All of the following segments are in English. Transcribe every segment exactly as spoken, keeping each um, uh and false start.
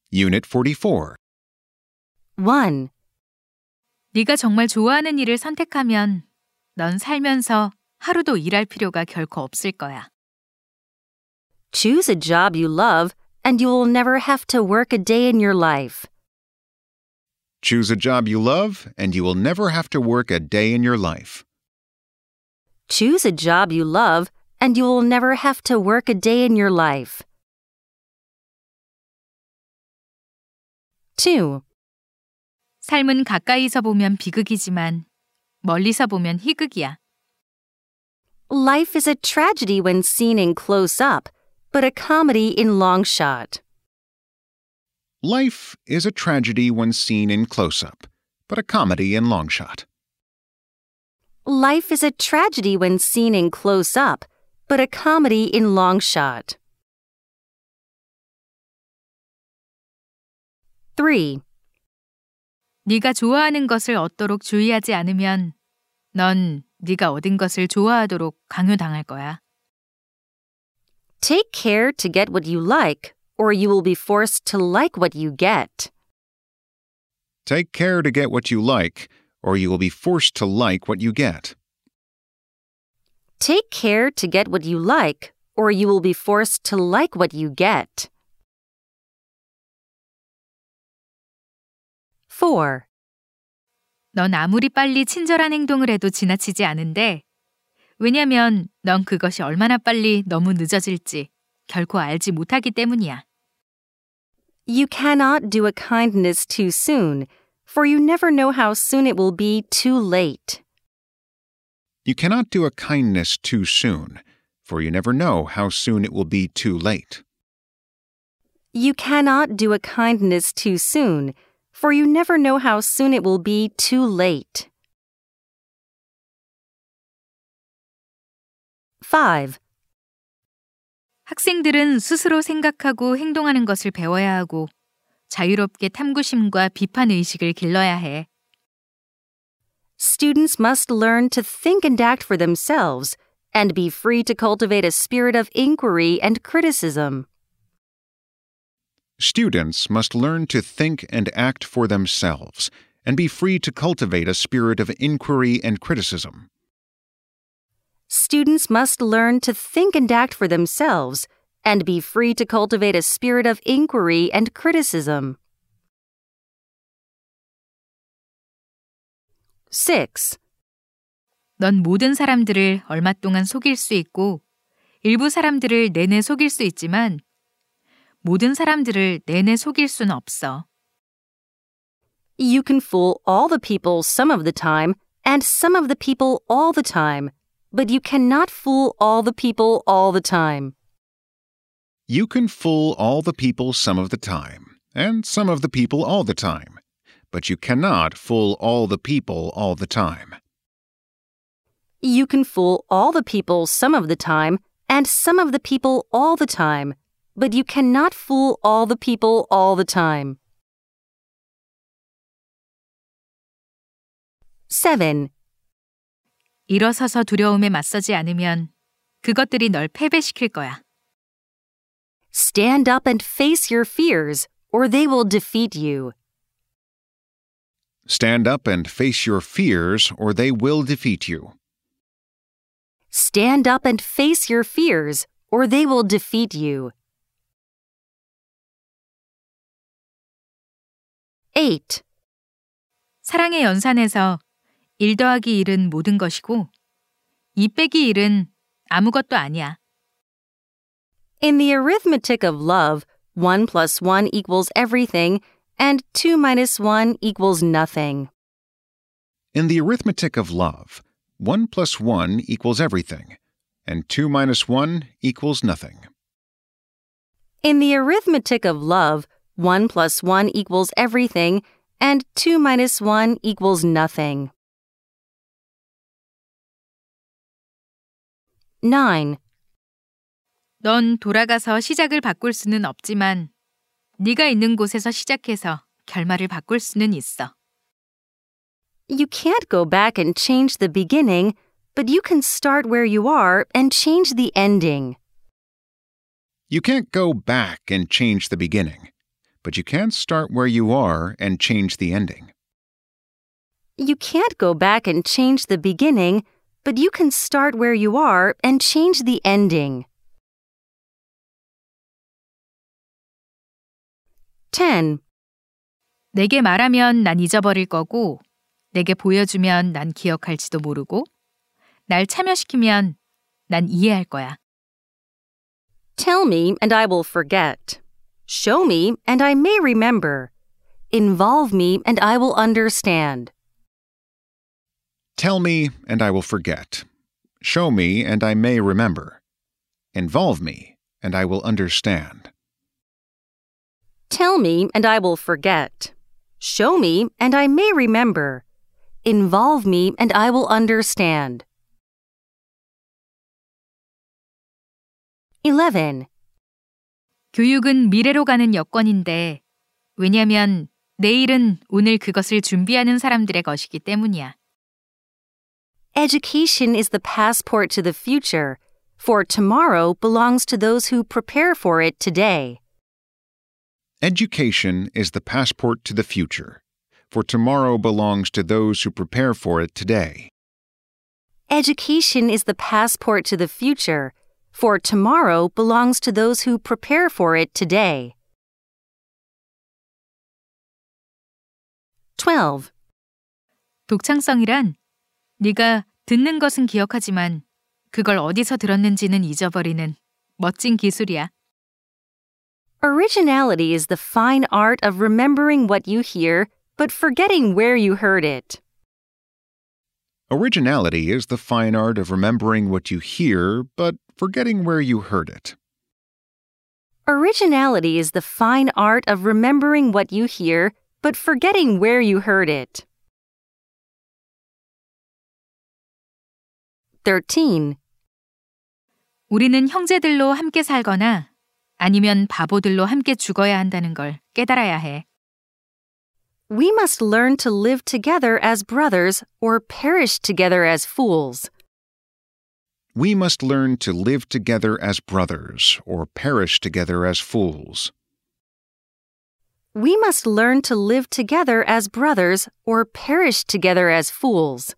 Unit forty-four. one. 네가 정말 좋아하는 일을 선택하면 넌 살면서 하루도 일할 필요가 결코 없을 거야. Choose a job you love and you will never have to work a day in your life. Choose a job you love, and you will never have to work a day in your life. Choose a job you love and you will never have to work a day in your life. two. 삶은 가까이서 보면 비극이지만 멀리서 보면 희극이야. Life is a tragedy when seen in close-up, but a comedy in long shot. Life is a tragedy when seen in close-up, but a comedy in long shot. Life is a tragedy when seen in close-up, but a comedy in long shot. three. 네가 좋아하는 것을 얻도록 주의하지 않으면 넌 네가 얻은 것을 좋아하도록 강요당할 거야. Take care to get what you like, or you will be forced to like what you get. Take care to get what you like, or you will be forced to like what you get. Take care to get what you like, or you will be forced to like what you get. four. 넌 아무리 빨리 친절한 행동을 해도 지나치지 않은데 왜냐면 넌 그것이 얼마나 빨리 너무 늦어질지 결코 알지 못하기 때문이야. You cannot do a kindness too soon, for you never know how soon it will be too late. You cannot do a kindness too soon, for you never know how soon it will be too late. You cannot do a kindness too soon, for you never know how soon it will be too late. five. 학생들은 스스로 생각하고 행동하는 것을 배워야 하고 자유롭게 탐구심과 비판 의식을 길러야 해. Students must learn to think and act for themselves and be free to cultivate a spirit of inquiry and criticism. Students must learn to think and act for themselves and be free to cultivate a spirit of inquiry and criticism. Students must learn to think and act for themselves and be free to cultivate a spirit of inquiry and criticism. six. 넌 모든 사람들을 얼마 동안 속일 수 있고 일부 사람들을 내내 속일 수 있지만 모든 사람들을 내내 속일 수는 없어. You can fool all the people some of the time and some of the people all the time, but you cannot fool all the people all the time. You can fool all the people some of the time, and some of the people all the time, but you cannot fool all the people all the time. You can fool all the people some of the time and some of the people all the time, but you cannot fool all the people all the time. seven. 일어서서 두려움에 맞서지 않으면 그것들이 널 패배시킬 거야. Stand up and face your fears, or they will defeat you. Stand up and face your fears, or they will defeat you. Stand up and face your fears, or they will defeat you. eight. 사랑의 연산에서 일 더하기 일은 모든 것이고 이 빼기 일은 아무것도 아니야. In the arithmetic of love, one plus one equals everything, and two minus one equals nothing. In the arithmetic of love, one plus one equals everything, and two minus one equals nothing. In the arithmetic of love, one plus one equals everything, and two minus one equals nothing. nine. 넌 돌아가서 시작을 바꿀 수는 없지만 네가 있는 곳에서 시작해서 결말을 바꿀 수는 있어. You can't go back and change the beginning, but you can start where you are and change the ending. You can't go back and change the beginning, but you can't start where you are and change the ending. You can't go back and change the beginning, but you can start where you are and change the ending. ten. 내게 말하면 난 잊어버릴 거고, 내게 보여주면 난 기억할지도 모르고, 날 참여시키면 난 이해할 거야. Tell me and I will forget. Show me and I may remember. Involve me and I will understand. Tell me and I will forget. Show me and I may remember. Involve me and I will understand. Tell me and I will forget. Show me and I may remember. Involve me and I will understand. eleven. 교육은 미래로 가는 여권인데, 왜냐면 내일은 오늘 그것을 준비하는 사람들의 것이기 때문이야. Education is the passport to the future, for tomorrow belongs to those who prepare for it today. Education is the passport to the future, for tomorrow belongs to those who prepare for it today. Education is the passport to the future, for tomorrow belongs to those who prepare for it today. twelve. 독창성이란 네가 듣는 것은 기억하지만 그걸 어디서 들었는지는 잊어버리는 멋진 기술이야. Originality is the fine art of remembering what you hear, but forgetting where you heard it. Originality is the fine art of remembering what you hear, but forgetting where you heard it. Originality is the fine art of remembering what you hear, but forgetting where you heard it. thirteen. 우리는 형제들로 함께 살거나 아니면 바보들로 함께 죽어야 한다는 걸 깨달아야 해. We must learn to live together as brothers or perish together as fools. We must learn to live together as brothers or perish together as fools. We must learn to live together as brothers or perish together as fools.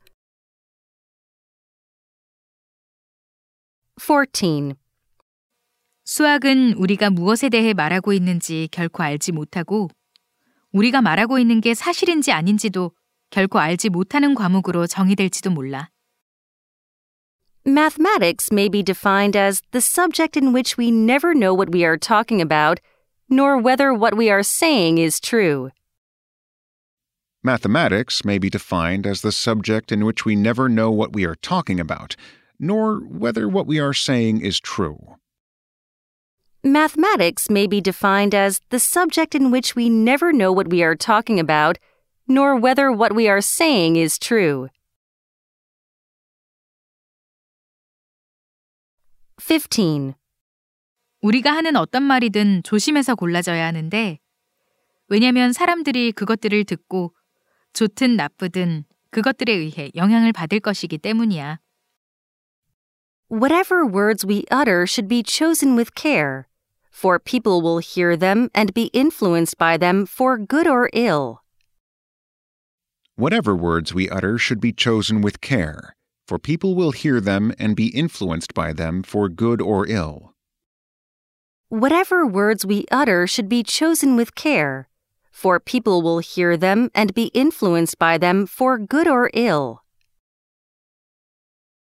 fourteen. 수학은 우리가 무엇에 대해 말하고 있는지 결코 알지 못하고 우리가 말하고 있는 게 사실인지 아닌지도 결코 알지 못하는 과목으로 정의될지도 몰라. Mathematics may be defined as the subject in which we never know what we are talking about, nor whether what we are saying is true. Mathematics may be defined as the subject in which we never know what we are talking about, nor whether what we are saying is true. Mathematics may be defined as the subject in which we never know what we are talking about, nor whether what we are saying is true. fifteen. 우리가 하는 어떤 말이든 조심해서 골라져야 하는데 왜냐면 사람들이 그것들을 듣고 좋든 나쁘든 그것들에 의해 영향을 받을 것이기 때문이야. Whatever words we utter should be chosen with care, for people will hear them and be influenced by them for good or ill. Whatever words we utter should be chosen with care, for people will hear them and be influenced by them for good or ill. Whatever words we utter should be chosen with care, for people will hear them and be influenced by them for good or ill.